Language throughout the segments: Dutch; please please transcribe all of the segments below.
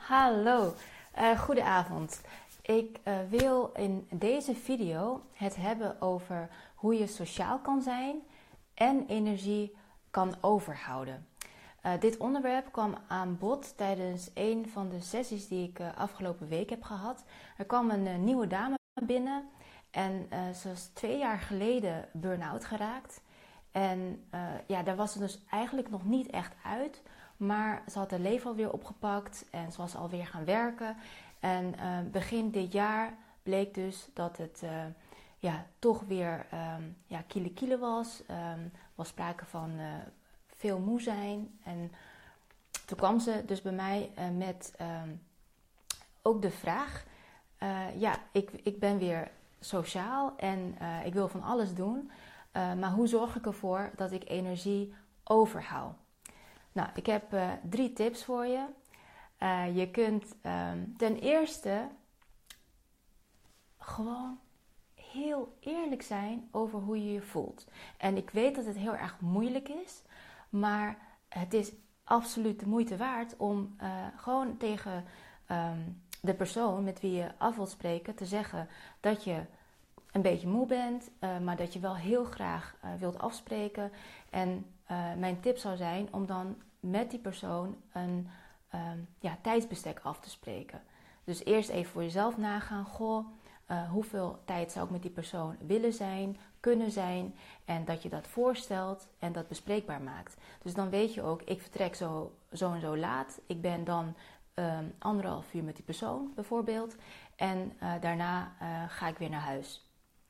Hallo, goedenavond. Ik wil in deze video het hebben over hoe je sociaal kan zijn en energie kan overhouden. Dit onderwerp kwam aan bod tijdens een van de sessies die ik afgelopen week heb gehad. Er kwam een nieuwe dame binnen en ze was 2 jaar geleden burn-out geraakt. En daar was ze dus eigenlijk nog niet echt uit. Maar ze had haar leven alweer opgepakt en ze was alweer gaan werken. En begin dit jaar bleek dus dat het toch weer kiele was. Was sprake van veel moe zijn. En toen kwam ze dus bij mij met ook de vraag. Ik ben weer sociaal en ik wil van alles doen. Maar hoe zorg ik ervoor dat ik energie overhoud? Nou, ik heb 3 tips voor je. Je kunt ten eerste gewoon heel eerlijk zijn over hoe je je voelt. En ik weet dat het heel erg moeilijk is, maar het is absoluut de moeite waard om gewoon tegen de persoon met wie je af wilt spreken te zeggen dat je een beetje moe bent, maar dat je wel heel graag wilt afspreken. En mijn tip zou zijn om dan met die persoon een tijdsbestek af te spreken. Dus eerst even voor jezelf nagaan. Hoeveel tijd zou ik met die persoon willen zijn, kunnen zijn. En dat je dat voorstelt en dat bespreekbaar maakt. Dus dan weet je ook, ik vertrek zo en zo laat. Ik ben dan 1,5 uur met die persoon bijvoorbeeld. En daarna ga ik weer naar huis.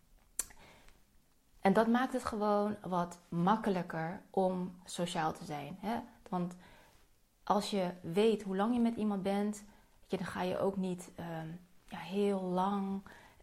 En dat maakt het gewoon wat makkelijker om sociaal te zijn. Hè? Want als je weet hoe lang je met iemand bent, dan ga je ook niet heel lang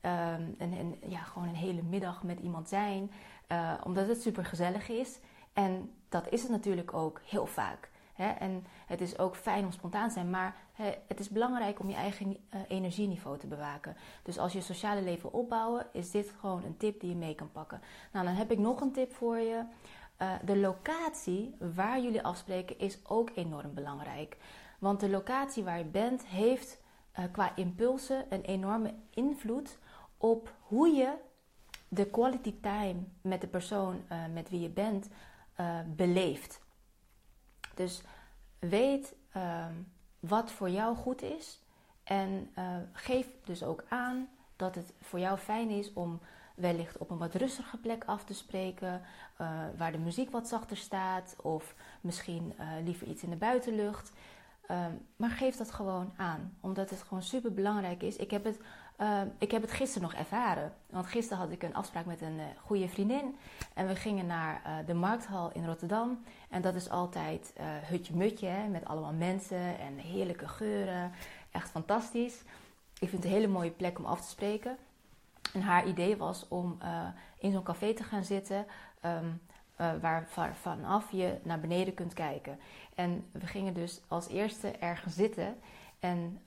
gewoon een hele middag met iemand zijn. Omdat het super gezellig is. En dat is het natuurlijk ook heel vaak. Hè? En het is ook fijn om spontaan te zijn, maar het is belangrijk om je eigen energieniveau te bewaken. Dus als je sociale leven opbouwen, is dit gewoon een tip die je mee kan pakken. Nou, dan heb ik nog een tip voor je. De locatie waar jullie afspreken is ook enorm belangrijk. Want de locatie waar je bent heeft qua impulsen een enorme invloed op hoe je de quality time met de persoon met wie je bent beleeft. Dus weet wat voor jou goed is en geef dus ook aan dat het voor jou fijn is om wellicht op een wat rustige plek af te spreken, waar de muziek wat zachter staat of misschien liever iets in de buitenlucht. Maar geef dat gewoon aan, omdat het gewoon super belangrijk is. Ik heb het gisteren nog ervaren, want gisteren had ik een afspraak met een goede vriendin en we gingen naar de Markthal in Rotterdam. En dat is altijd hutje-mutje, hè, met allemaal mensen en heerlijke geuren. Echt fantastisch. Ik vind het een hele mooie plek om af te spreken. En haar idee was om in zo'n café te gaan zitten waar vanaf je naar beneden kunt kijken. En we gingen dus als eerste ergens zitten. En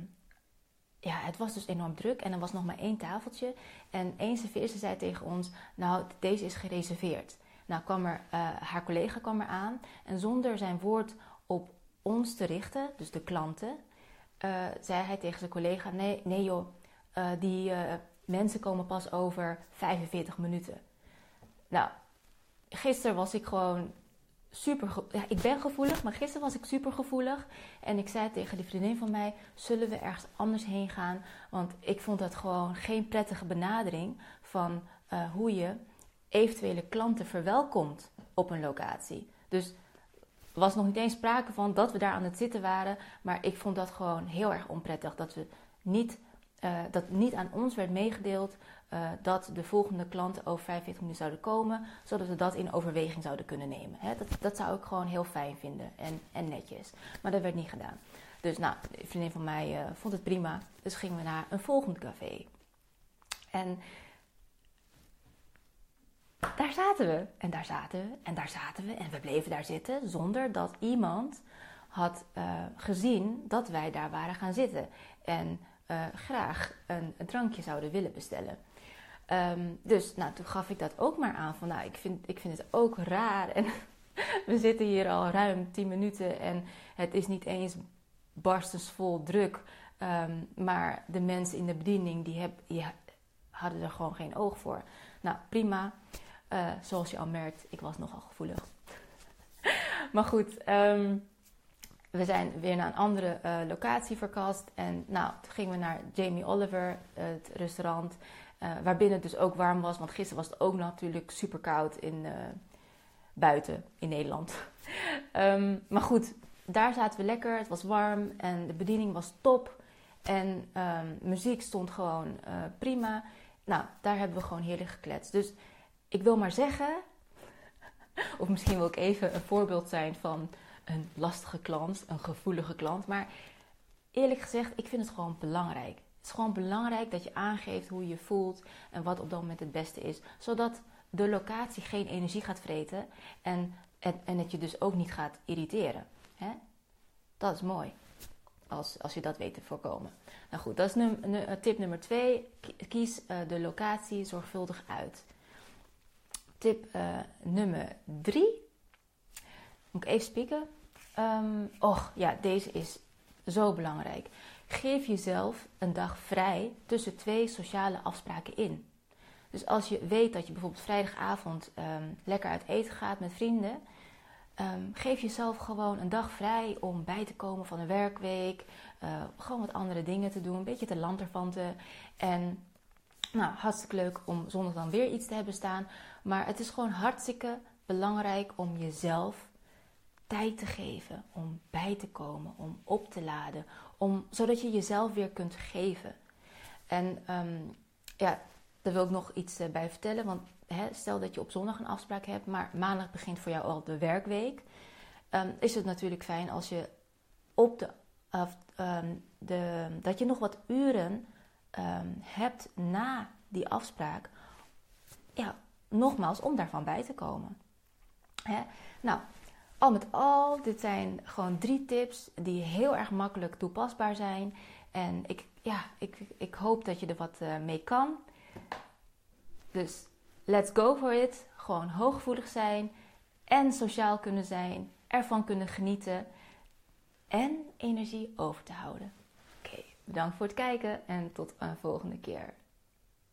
het was dus enorm druk. En er was nog maar 1 tafeltje. En één serveerster zei tegen ons, nou, deze is gereserveerd. Nou, haar collega kwam er aan. En zonder zijn woord op ons te richten, dus de klanten, zei hij tegen zijn collega, nee joh, die mensen komen pas over 45 minuten. Nou, gisteren was ik gewoon ik ben gevoelig, maar gisteren was ik super gevoelig. En ik zei tegen die vriendin van mij, zullen we ergens anders heen gaan? Want ik vond dat gewoon geen prettige benadering van hoe je eventuele klanten verwelkomt op een locatie. Dus er was nog niet eens sprake van dat we daar aan het zitten waren. Maar ik vond dat gewoon heel erg onprettig. Dat niet aan ons werd meegedeeld dat de volgende klanten over 45 minuten zouden komen. Zodat we dat in overweging zouden kunnen nemen. Dat zou ik gewoon heel fijn vinden en netjes. Maar dat werd niet gedaan. Dus nou, een vriendin van mij vond het prima. Dus gingen we naar een volgend café. En daar zaten we. En daar zaten we. En daar zaten we. En we bleven daar zitten zonder dat iemand had gezien dat wij daar waren gaan zitten. En graag een drankje zouden willen bestellen. Dus toen gaf ik dat ook maar aan. Van ik vind het ook raar. En we zitten hier al ruim 10 minuten. En het is niet eens barstensvol druk. Maar de mensen in de bediening die hadden er gewoon geen oog voor. Nou, prima. Zoals je al merkt, ik was nogal gevoelig. Maar goed, we zijn weer naar een andere locatie verkast. En nou, toen gingen we naar Jamie Oliver, het restaurant. Waarbinnen het dus ook warm was. Want gisteren was het ook natuurlijk super koud buiten in Nederland. Maar goed, daar zaten we lekker. Het was warm en de bediening was top. En muziek stond gewoon prima. Nou, daar hebben we gewoon heerlijk gekletst. Dus ik wil maar zeggen, of misschien wil ik even een voorbeeld zijn van een lastige klant, een gevoelige klant. Maar eerlijk gezegd, ik vind het gewoon belangrijk. Het is gewoon belangrijk dat je aangeeft hoe je je voelt en wat op dat moment het beste is. Zodat de locatie geen energie gaat vreten en het je dus ook niet gaat irriteren. Hè? Dat is mooi, als je dat weet te voorkomen. Nou goed, dat is tip nummer 2. Kies de locatie zorgvuldig uit. Tip nummer 3. Moet ik even spieken? Deze is zo belangrijk. Geef jezelf een dag vrij tussen 2 sociale afspraken in. Dus als je weet dat je bijvoorbeeld vrijdagavond lekker uit eten gaat met vrienden, geef jezelf gewoon een dag vrij om bij te komen van een werkweek. Gewoon wat andere dingen te doen, een beetje te lanterfanten. En nou, hartstikke leuk om zondag dan weer iets te hebben staan. Maar het is gewoon hartstikke belangrijk om jezelf tijd te geven, om bij te komen, om op te laden, zodat je jezelf weer kunt geven. En daar wil ik nog iets bij vertellen, want stel dat je op zondag een afspraak hebt, maar maandag begint voor jou al de werkweek, is het natuurlijk fijn als je dat je nog wat uren hebt na die afspraak, nogmaals, om daarvan bij te komen. Nou, al met al, dit zijn gewoon 3 tips die heel erg makkelijk toepasbaar zijn. En ik hoop dat je er wat mee kan. Dus let's go for it. Gewoon hooggevoelig zijn en sociaal kunnen zijn, ervan kunnen genieten en energie over te houden. Oké, bedankt voor het kijken en tot een volgende keer.